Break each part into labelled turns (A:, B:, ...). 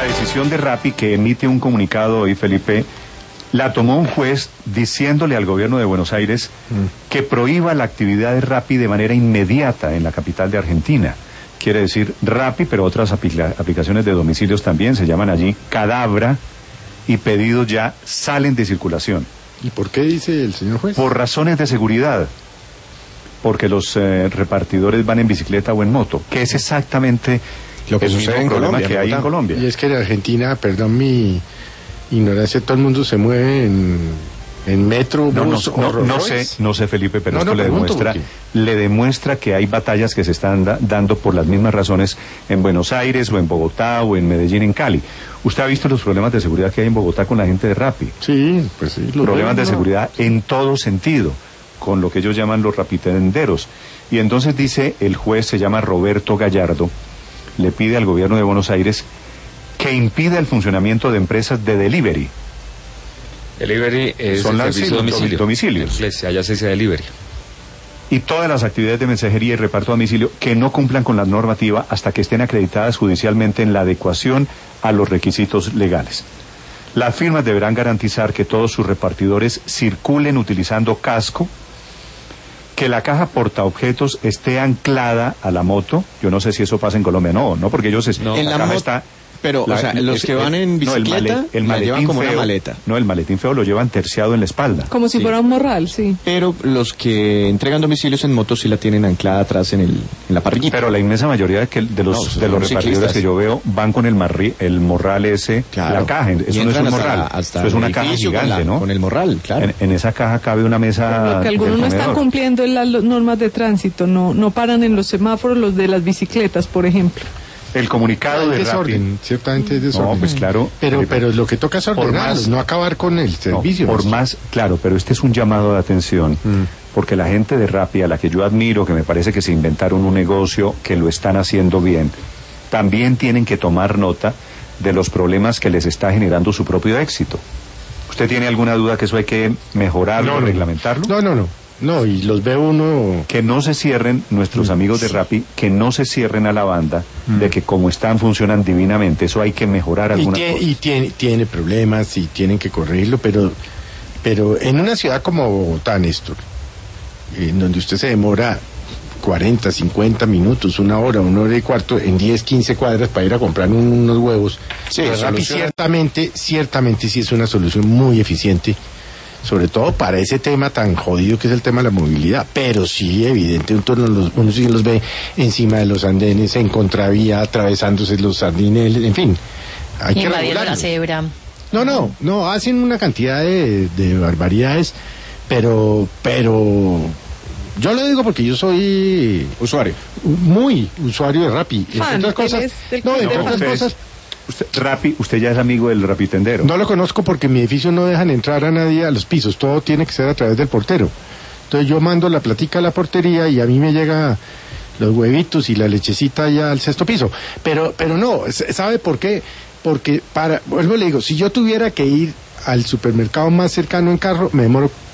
A: decisión de Rappi, que emite un comunicado hoy, Felipe, la tomó un juez diciéndole al gobierno de Buenos Aires que prohíba la actividad de Rappi de manera inmediata en la capital de Argentina. Quiere decir Rappi, pero otras aplicaciones de domicilios también se llaman allí Cadabra, y pedidos ya salen de circulación.
B: ¿Y por qué dice el señor juez?
A: Por razones de seguridad, porque los repartidores van en bicicleta o en moto, que es exactamente
B: lo que sucede en Colombia,
A: que hay en Colombia.
B: Y es que en Argentina, perdón mi ignorancia, todo el mundo se mueve en metro, bus o
A: no sé, Felipe, pero esto le demuestra que hay batallas que se están dando por las mismas razones en Buenos Aires o en Bogotá o en Medellín, en Cali. ¿Usted ha visto los problemas de seguridad que hay en Bogotá con la gente de Rappi?
B: Sí, pues sí.
A: Problemas de seguridad en todo sentido, con lo que ellos llaman los rapitenderos. Y entonces dice, el juez se llama Roberto Gallardo, le pide al gobierno de Buenos Aires que impida el funcionamiento de empresas de delivery.
C: Delivery es
A: son
C: el servicio de
A: domicilios.
C: Allá se dice delivery.
A: Y todas las actividades de mensajería y reparto a domicilio que no cumplan con la normativa hasta que estén acreditadas judicialmente en la adecuación a los requisitos legales. Las firmas deberán garantizar que todos sus repartidores circulen utilizando casco, que la caja portaobjetos esté anclada a la moto. Yo no sé si eso pasa en Colombia, no, porque ellos
D: en la caja está. Pero, los que van en bicicleta la llevan como una maleta.
A: No, el maletín feo lo llevan terciado en la espalda.
E: Como si fuera un morral, sí.
D: Pero los que entregan domicilios en moto sí la tienen anclada atrás en la parrillita.
A: Pero la inmensa mayoría de los repartidores que yo veo van con el morral ese,
D: claro.
A: La caja. Eso no es un morral, eso es una caja gigante, ¿no?
D: Con el morral, claro.
A: En esa caja cabe una mesa.
E: Porque algunos no están cumpliendo las normas de tránsito, no paran en los semáforos, los de las bicicletas, por ejemplo.
A: El comunicado de
B: desorden, ciertamente es desorden.
A: No, pues claro.
B: Pero lo que toca es ordenarlos, no acabar con el servicio.
A: Claro, pero este es un llamado de atención, porque la gente de Rappi, a la que yo admiro, que me parece que se inventaron un negocio, que lo están haciendo bien, también tienen que tomar nota de los problemas que les está generando su propio éxito. ¿Usted tiene alguna duda que eso hay que mejorarlo, reglamentarlo?
B: No, y los ve uno.
A: Que no se cierren nuestros amigos de Rappi, que no se cierren a la banda, de que como están funcionan divinamente. Eso hay que mejorar algunas cosas.
B: Y tiene problemas y tienen que corregirlo, pero en una ciudad como Bogotá, Néstor, en donde usted se demora 40, 50 minutos, una hora y cuarto, en 10, 15 cuadras para ir a comprar unos huevos. Sí, Rappi ciertamente sí es una solución muy eficiente, sobre todo para ese tema tan jodido que es el tema de la movilidad, pero sí, evidente, uno sí los ve encima de los andenes, en contravía, atravesándose los sardineles, en fin, hay que regularlo.
F: La cebra.
B: No, hacen una cantidad de barbaridades, pero yo lo digo porque yo soy muy usuario de Rappi. Entre otras cosas,
A: Usted ya es amigo del rapitendero.
B: No lo conozco porque en mi edificio no dejan entrar a nadie a los pisos, todo tiene que ser a través del portero. Entonces yo mando la platica a la portería y a mí me llega los huevitos y la lechecita ya al sexto piso. Pero no, ¿sabe por qué? Porque vuelvo le digo, si yo tuviera que ir al supermercado más cercano en carro, me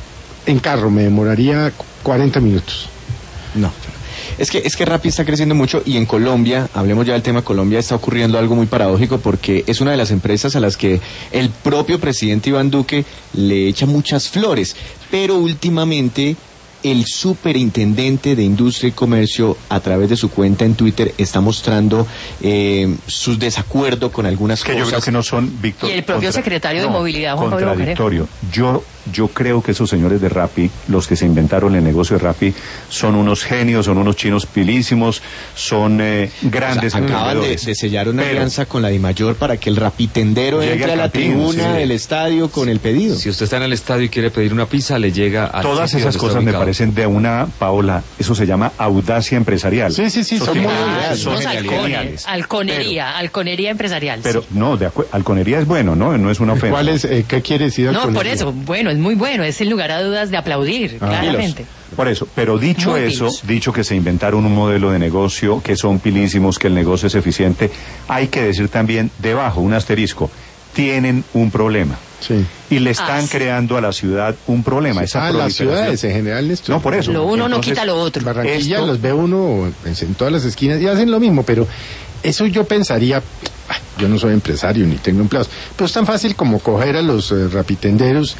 B: demoraría 40 minutos.
D: No. Es que Rappi está creciendo mucho y en Colombia, hablemos ya del tema Colombia, está ocurriendo algo muy paradójico porque es una de las empresas a las que el propio presidente Iván Duque le echa muchas flores, pero últimamente el superintendente de Industria y Comercio, a través de su cuenta en Twitter, está mostrando su desacuerdo con algunas cosas.
A: Yo creo que no son, Víctor.
F: Y el propio secretario de Movilidad, Juan Pablo
A: contradictorio. Yo creo que esos señores de Rappi, los que se inventaron el negocio de Rappi, son unos genios, son unos chinos pilísimos, son grandes
D: acaban de sellar una alianza con la DIMAYOR para que el rapitendero entre a la tribuna del estadio con el pedido.
C: Si usted está en el estadio y quiere pedir una pizza, le llega a...
A: Todas esas cosas me parecen de una, Paola, eso se llama audacia empresarial.
B: Sí, son muy
F: geniales. Halconería empresarial.
A: Pero no, halconería es bueno, no es una ofensa.
B: ¿Cuál es, qué quiere decir halconería?
F: No, por eso, bueno, es muy bueno, es sin lugar a dudas de aplaudir, claramente.
A: Por eso, pero dicho que se inventaron un modelo de negocio, que son pilísimos, que el negocio es eficiente, hay que decir también, debajo, un asterisco, tienen un problema.
B: Sí.
A: Y le están creando a la ciudad un problema.
B: Las ciudades en general, Néstor.
A: No, por eso.
F: Lo uno no quita lo otro.
B: Barranquilla los ve uno en todas las esquinas y hacen lo mismo, pero eso yo pensaría, yo no soy empresario ni tengo empleados, pero es tan fácil como coger a los rapitenderos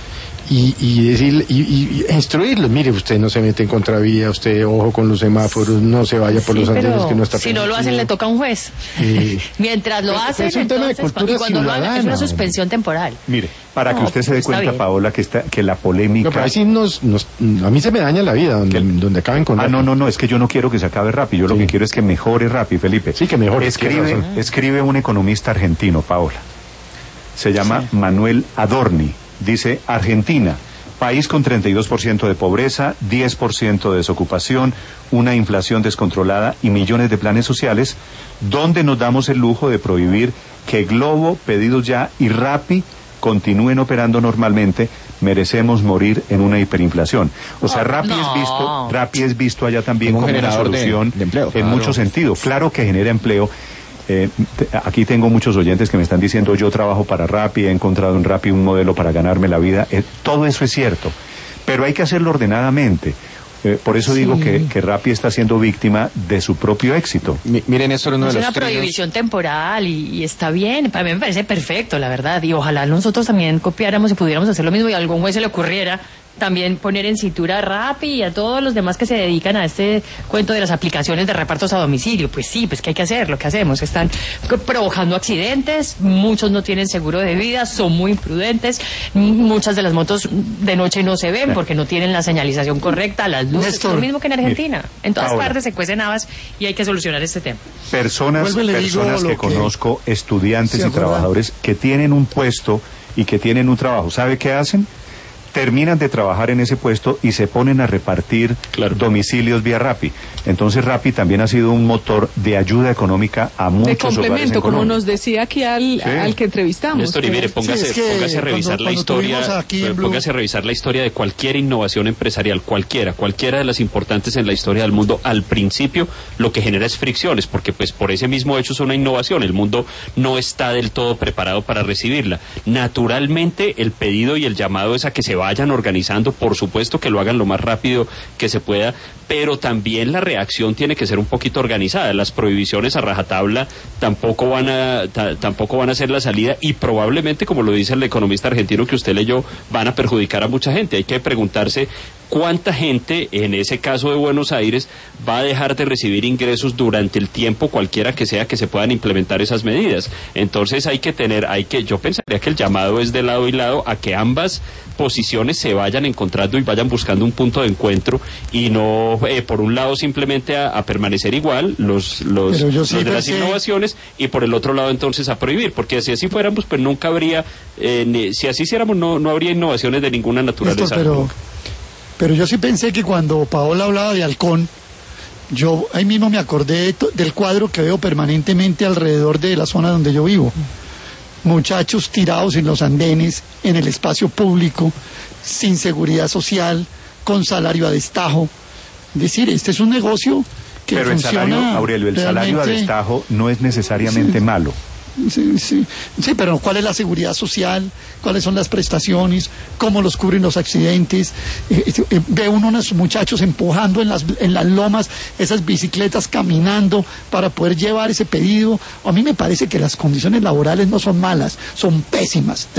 B: y decir y instruirlos. Mire, usted no se mete en contravía, usted ojo con los semáforos, no se vaya por los andenes que no está
F: si no lo hacen le toca a un juez. Mientras lo hacen,
B: es un tema de cultura
F: y cuando lo hagan, es una suspensión temporal.
A: Mire, para que usted se dé cuenta,
F: bien.
A: Paola, que la polémica...
B: No, pero ahí sí a mí se me daña la vida donde acaben con...
A: No, es que yo no quiero que se acabe Rappi, yo lo que quiero es que mejore Rappi, Felipe.
B: Sí, que mejore.
A: Escribe un economista argentino, Paola. Se llama Manuel Adorni. Dice, Argentina, país con 32% de pobreza, 10% de desocupación, una inflación descontrolada y millones de planes sociales, donde nos damos el lujo de prohibir que Globo, Pedidos Ya y Rappi continúen operando normalmente, merecemos morir en una hiperinflación. O sea, Rappi es visto allá también como una solución
D: de empleo.
A: En mucho sentido. Claro que genera empleo. Aquí tengo muchos oyentes que me están diciendo, yo trabajo para Rappi, he encontrado en Rappi un modelo para ganarme la vida. Todo eso es cierto, pero hay que hacerlo ordenadamente. Por eso digo que Rappi está siendo víctima de su propio éxito.
D: Miren, eso es
F: una prohibición temporal y está bien. Para mí me parece perfecto, la verdad. Y ojalá nosotros también copiáramos y pudiéramos hacer lo mismo y a algún juez se le ocurriera también poner en cintura a Rappi y a todos los demás que se dedican a este cuento de las aplicaciones de repartos a domicilio. Pues sí, pues que hay que hacer, lo que hacemos. Están provocando accidentes, muchos no tienen seguro de vida, son muy imprudentes, muchas de las motos de noche no se ven porque no tienen la señalización correcta, las luces,
G: Néstor,
F: lo mismo que en Argentina. En todas
A: Paola,
F: partes se cuecen habas y hay que solucionar este tema.
A: Personas que conozco, estudiantes y
G: ¿se acuerda?
A: trabajadores que tienen un puesto y que tienen un trabajo. ¿Sabe qué hacen? Terminan de trabajar en ese puesto y se ponen a repartir domicilios vía Rappi. Entonces Rappi también ha sido un motor de ayuda económica a muchos
E: De
A: hogares en
E: complemento, como
A: Colombia.
E: nos decía aquí al que entrevistamos.
C: Néstor, y mire, póngase a revisar la historia, póngase a revisar la historia de cualquier innovación empresarial, cualquiera de las importantes en la historia del mundo. Al principio lo que genera es fricciones, porque pues por ese mismo hecho es una innovación, el mundo no está del todo preparado para recibirla. Naturalmente el pedido y el llamado es a que se vayan organizando, por supuesto que lo hagan lo más rápido que se pueda, pero también la reacción tiene que ser un poquito organizada. Las prohibiciones a rajatabla tampoco van a ser la salida y probablemente, como lo dice el economista argentino que usted leyó, van a perjudicar a mucha gente. Hay que preguntarse cuánta gente, en ese caso de Buenos Aires, va a dejar de recibir ingresos durante el tiempo cualquiera que sea que se puedan implementar esas medidas. Entonces yo pensaría que el llamado es de lado y lado a que ambas posiciones se vayan encontrando y vayan buscando un punto de encuentro y no por un lado simplemente a permanecer igual los de las innovaciones y por el otro lado entonces a prohibir, porque si así fuéramos pues nunca habría si así hiciéramos no habría innovaciones de ninguna naturaleza.
G: Pero yo sí pensé que cuando Paola hablaba de halcón, yo ahí mismo me acordé del cuadro que veo permanentemente alrededor de la zona donde yo vivo. Muchachos tirados en los andenes, en el espacio público, sin seguridad social, con salario a destajo. Es decir, este es un negocio que
A: pero
G: funciona.
A: el salario, Aurelio, el salario a destajo no es necesariamente malo.
G: Sí, pero ¿cuál es la seguridad social? ¿Cuáles son las prestaciones? ¿Cómo los cubren los accidentes? Ve uno unos muchachos empujando en las lomas esas bicicletas, caminando para poder llevar ese pedido. A mí me parece que las condiciones laborales no son malas, son pésimas.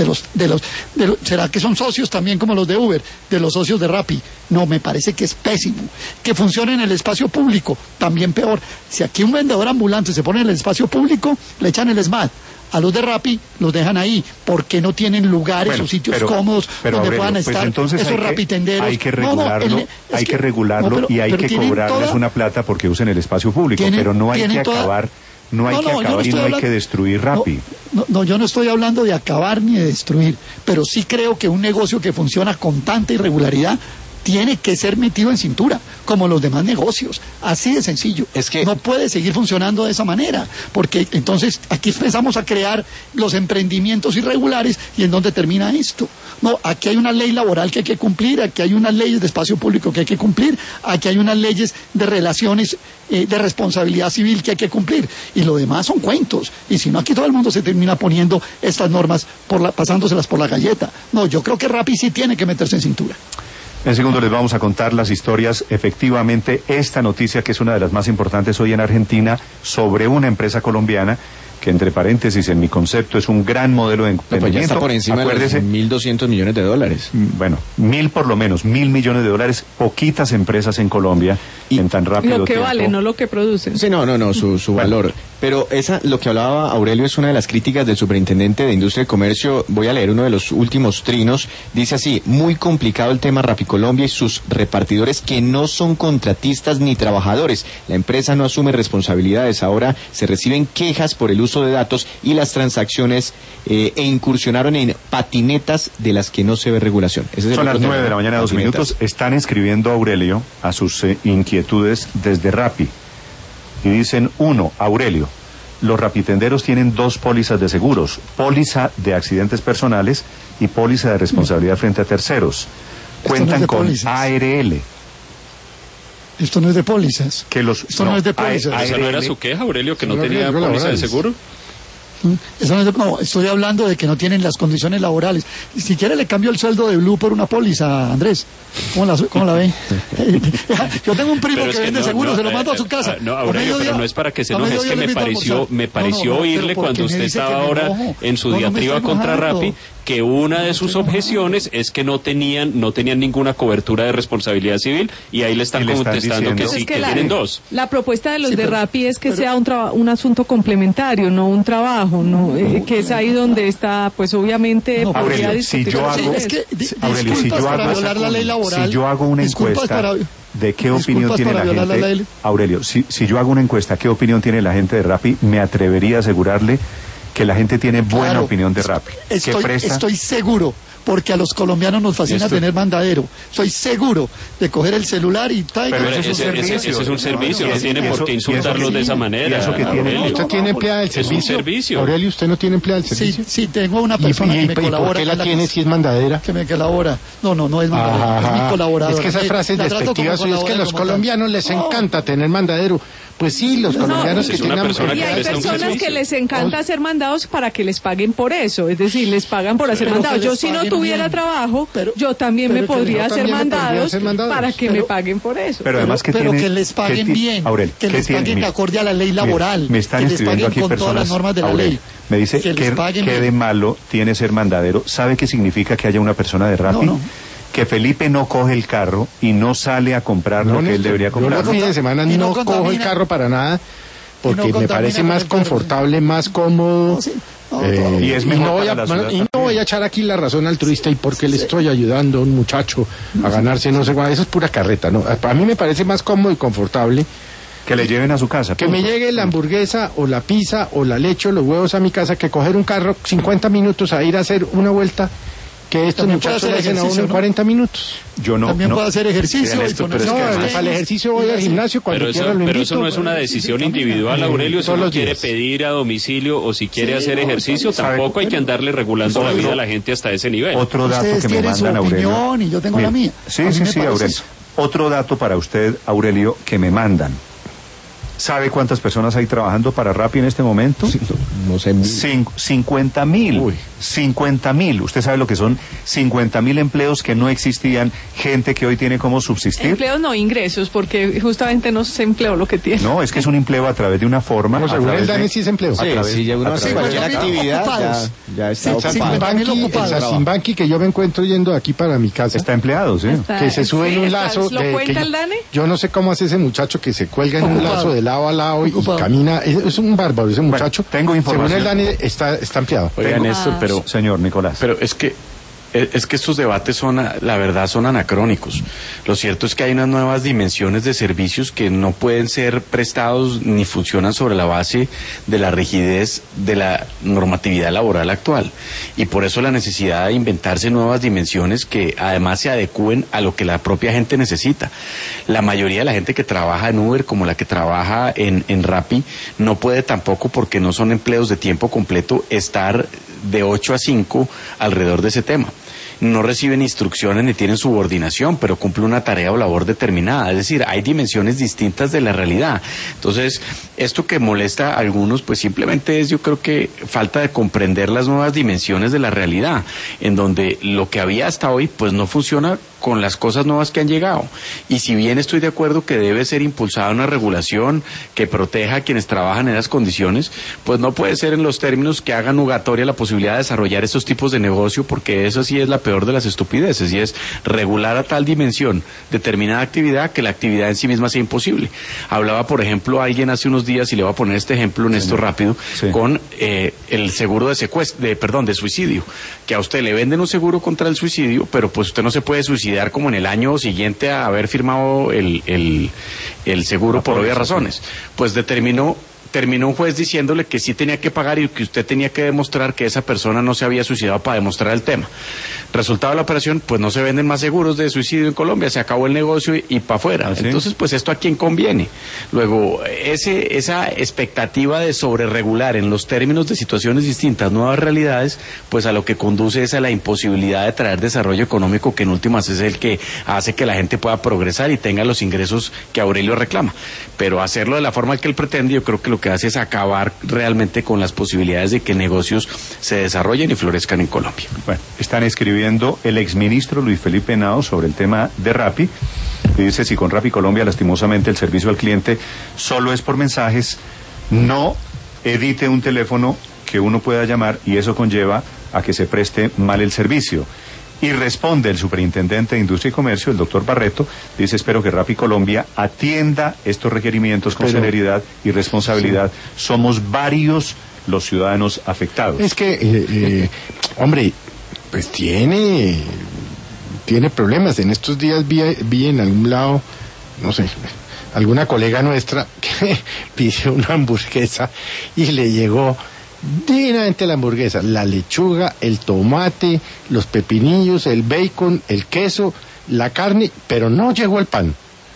G: ¿Será que son socios también como los de Uber? De los socios de Rappi. No, me parece que es pésimo. Que funcione en el espacio público, también peor. Si aquí un vendedor ambulante se pone en el espacio público, le echan el SMAT. A los de Rappi los dejan ahí, porque no tienen lugares o sitios cómodos donde
A: Aurelio,
G: puedan estar esos rapitenderos.
A: Hay que regularlo y hay que cobrarles una plata porque usen el espacio público, pero no hay que acabar. No hay que acabar y no hay que destruir Rappi.
G: No, yo no estoy hablando de acabar ni de destruir, pero sí creo que un negocio que funciona con tanta irregularidad tiene que ser metido en cintura, como los demás negocios. Así de sencillo. Es que no puede seguir funcionando de esa manera, porque entonces aquí empezamos a crear los emprendimientos irregulares y en dónde termina esto. No, aquí hay una ley laboral que hay que cumplir, aquí hay unas leyes de espacio público que hay que cumplir, aquí hay unas leyes de relaciones de responsabilidad civil que hay que cumplir, y lo demás son cuentos, y si no aquí todo el mundo se termina poniendo estas normas pasándoselas por la galleta. No, yo creo que Rappi sí tiene que meterse en cintura.
A: En segundo les vamos a contar las historias. Efectivamente, esta noticia, que es una de las más importantes hoy en Argentina, sobre una empresa colombiana que entre paréntesis en mi concepto es un gran modelo de emprendimiento.
D: Pues ya está por encima de los 1.200 millones de dólares.
A: Bueno, 1.000 por lo menos, 1.000 millones de dólares, poquitas empresas en Colombia en tan rápido
E: lo que
A: tiempo.
E: vale, no lo que producen.
D: Sí, no, su valor. Pero lo que hablaba Aurelio es una de las críticas del superintendente de Industria y Comercio. Voy a leer uno de los últimos trinos. Dice así: muy complicado el tema Rapicolombia y sus repartidores que no son contratistas ni trabajadores. La empresa no asume responsabilidades. Ahora se reciben quejas por el uso de datos y las transacciones e incursionaron en patinetas de las que no se ve regulación.
A: Son las 9 de la mañana, 2 minutos. Están escribiendo a Aurelio a sus inquietudes desde Rappi. Y dicen, 1, Aurelio, los rapitenderos tienen 2 pólizas de seguros, póliza de accidentes personales y póliza de responsabilidad frente a terceros. Cuentan con ARL.
G: Esto no es de pólizas.
A: Esto no es de pólizas.
C: ¿Esa no era su queja, Aurelio, que no tenía póliza de seguro?
G: No, estoy hablando de que no tienen las condiciones laborales. Si quiere le cambio el sueldo de Blue por una póliza, Andrés. ¿Cómo la ve? Yo tengo un primo que vende seguros, se lo mando a su casa.
C: No, Aurelio, pero no es para que se enoje, es que me pareció oírle cuando usted estaba ahora en su diatriba contra Rappi, que una de sus objeciones es que no tenían ninguna cobertura de responsabilidad civil, y ahí le están contestando que sí, que tienen 2.
E: La propuesta de los de Rappi es que sea un asunto complementario, no un trabajo, no que es ahí donde está, pues obviamente podría discutir.
A: Si yo hago una encuesta de qué opinión tiene la gente, Aurelio, si yo hago una encuesta, ¿qué opinión tiene la gente de Rappi? Me atrevería a asegurarle que la gente tiene buena opinión de Rappi.
G: Estoy seguro, porque a los colombianos nos fascina tener mandadero. Estoy seguro de coger el celular y tal.
C: Pero ese es un servicio, no tiene por qué insultarlos de esa manera.
B: ¿Usted tiene empleada del servicio?
C: Es un servicio.
B: Aurelio, ¿usted no tiene empleada del servicio?
G: Sí, tengo una persona que me colabora.
B: ¿Por qué la tiene si es mandadera?
G: Que me colabora. No es mandadera, es mi colaboradora.
B: Es que esas frases despectivas es que a los colombianos les encanta tener mandadero. Pues sí, los colombianos que tienen...
E: Y hay personas que les encanta ser mandados para que les paguen por eso. Es decir, les pagan por hacer mandados. Yo si no tuviera trabajo, yo también me podría hacer mandados para que me paguen por eso.
A: Pero además que
G: les paguen bien, que les paguen acorde a la ley laboral,
A: me están
G: que les paguen
A: aquí
G: con todas las normas de la ley.
A: Me dice que de malo tiene ser mandadero. ¿Sabe qué significa que haya una persona de Rappi? Que Felipe no coge el carro y no sale a comprar lo que él debería comprar.
B: Yo los fines de semana no cojo el carro para nada, porque me parece más confortable, más cómodo.
A: Y es mejor
B: no voy a echar aquí la razón altruista y porque le estoy ayudando a un muchacho a ganarse no sé cuál. Eso es pura carreta, ¿no? A mí me parece más cómodo y confortable
A: que le lleven a su casa.
B: Que me llegue la hamburguesa o la pizza o la leche o los huevos a mi casa, que coger un carro 50 minutos a ir a hacer una vuelta, que estos muchachos le hacen a uno en 40 minutos.
G: También puedo hacer ejercicio.
B: Para el ejercicio voy al gimnasio cuando quiera.
C: Pero eso no es una decisión individual, Aurelio. Si uno quiere pedir a domicilio o si quiere hacer ejercicio, tampoco hay que andarle regulando la vida a la gente hasta ese nivel.
A: Otro dato que me mandan, Aurelio.
G: Y yo tengo la mía.
A: Sí, Aurelio. Otro dato para usted, Aurelio, que me mandan. ¿Sabe cuántas personas hay trabajando para Rappi en este momento?
D: No sé.
A: 50.000. 50.000. ¿Usted sabe lo que son 50.000 empleos que no existían? Gente que hoy tiene cómo subsistir.
E: Empleos no, ingresos, porque justamente no se empleó lo que tiene.
A: No, es que es un empleo a través de una forma.
B: Según el DANE sí es empleo.
D: Sí, ya uno hace cualquier actividad ya está ocupado.
B: El Simbanqui que yo me encuentro yendo aquí para mi casa.
A: Está empleado, sí.
B: Que se sube en un lazo.
E: ¿Lo cuenta el DANE?
B: Yo no sé cómo hace ese muchacho que se cuelga en un lazo de lado a lado y camina. Es un bárbaro ese muchacho.
A: Tengo información.
B: Según el DANE está empleado.
C: Oigan, esto, pero...
A: Señor Nicolás.
C: Pero es que estos debates la verdad son anacrónicos. Lo cierto es que hay unas nuevas dimensiones de servicios que no pueden ser prestados ni funcionan sobre la base de la rigidez de la normatividad laboral actual. Y por eso la necesidad de inventarse nuevas dimensiones que además se adecúen a lo que la propia gente necesita. La mayoría de la gente que trabaja en Uber, como la que trabaja en Rappi, no puede tampoco, porque no son empleos de tiempo completo, estar de 8 a 5 alrededor de ese tema. No reciben instrucciones ni tienen subordinación, pero cumplen una tarea o labor determinada. Es decir, hay dimensiones distintas de la realidad. Entonces, esto que molesta a algunos, pues simplemente es, yo creo que falta de comprender las nuevas dimensiones de la realidad, en donde lo que había hasta hoy, pues no funciona
H: con las cosas nuevas que han llegado. Y si bien estoy de acuerdo que debe ser impulsada una regulación que proteja a quienes trabajan en esas condiciones, pues no puede ser en los términos que haga nugatoria la posibilidad de desarrollar estos tipos de negocio, porque eso sí es la peor de las estupideces, y es regular a tal dimensión determinada actividad que la actividad en sí misma sea imposible. Hablaba, por ejemplo, alguien hace unos días, y le voy a poner este ejemplo en esto rápido, con el seguro de suicidio, que a usted le venden un seguro contra el suicidio, pero pues usted no se puede suicidar como en el año siguiente a haber firmado el seguro por obvias razones. Pues terminó un juez diciéndole que sí tenía que pagar y que usted tenía que demostrar que esa persona no se había suicidado para demostrar el tema. Resultado de la operación, pues no se venden más seguros de suicidio en Colombia, se acabó el negocio y para afuera. ¿Sí? Entonces, pues esto a quién conviene. Luego, esa expectativa de sobreregular en los términos de situaciones distintas, nuevas realidades, pues a lo que conduce es a la imposibilidad de traer desarrollo económico, que en últimas es el que hace que la gente pueda progresar y tenga los ingresos que Aurelio reclama. Pero hacerlo de la forma que él pretende, yo creo que lo que hace es acabar realmente con las posibilidades de que negocios se desarrollen y florezcan en Colombia.
A: Bueno, están escribiendo el exministro Luis Felipe Henao sobre el tema de Rappi, y dice: si con Rappi Colombia lastimosamente el servicio al cliente solo es por mensajes, no edite un teléfono que uno pueda llamar, y eso conlleva a que se preste mal el servicio. Y responde el superintendente de Industria y Comercio, el doctor Barreto, dice: espero que Rappi Colombia atienda estos requerimientos con celeridad y responsabilidad. Sí. Somos varios los ciudadanos afectados.
B: Es que, hombre, pues tiene problemas. En estos días vi en algún lado, no sé, alguna colega nuestra que pidió una hamburguesa y le llegó divinamente la hamburguesa, la lechuga, el tomate, los pepinillos, el bacon, el queso, la carne, pero no llegó el pan.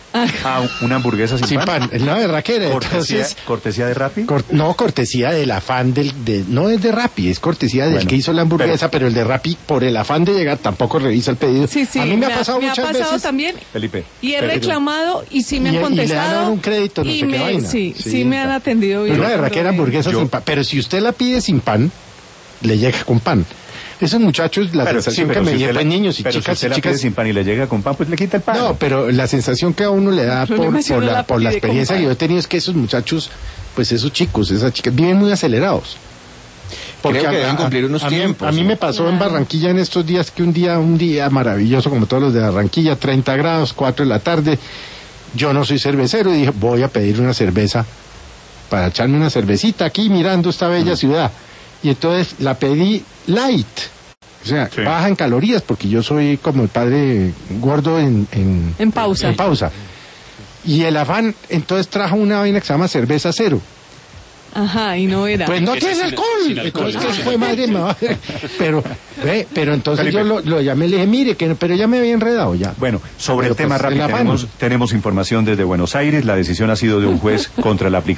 A: Una hamburguesa sin pan.
B: No, de raquera.
A: ¿Cortesía de Rappi?
B: No, cortesía del afán no es de Rappi, es cortesía del que hizo la hamburguesa, pero el de Rappi, por el afán de llegar, tampoco revisa el pedido.
E: Sí,
B: a mí me ha pasado muchas veces. Me ha pasado
E: también,
A: Felipe.
E: Y he reclamado, y sí me han contestado.
B: Y le han dado un crédito, no sé qué vaina.
E: Sí, me han atendido bien.
B: Una de raquera hamburguesa sin pan. Pero si usted la pide sin pan, le llega con pan. Esos muchachos, la sensación que me llevan niños y chicas,
A: si usted la pide sin pan y le llega con pan, pues le quita el pan.
B: No, pero la sensación que a uno le da por la experiencia que yo he tenido es que esos muchachos, pues esos chicos, esas chicas, viven muy acelerados.
D: Porque creo que deben cumplir unos tiempos.
B: A mí me pasó en Barranquilla en estos días que un día maravilloso, como todos los de Barranquilla, 30 grados, 4 de la tarde. Yo no soy cervecero y dije, voy a pedir una cerveza para echarme una cervecita aquí mirando esta bella ciudad. Y entonces la pedí light, o sea, baja en calorías, porque yo soy como el padre gordo en
E: pausa.
B: En pausa. Y el afán, entonces trajo una vaina que se llama cerveza cero.
E: Ajá, y no era.
B: Pues no tiene alcohol. Entonces, que fue madre mía. Pero entonces Felipe, yo lo llamé y le dije, mire, pero ya me había enredado ya.
A: Bueno, sobre el tema rápido, tenemos información desde Buenos Aires. La decisión ha sido de un juez contra la aplicación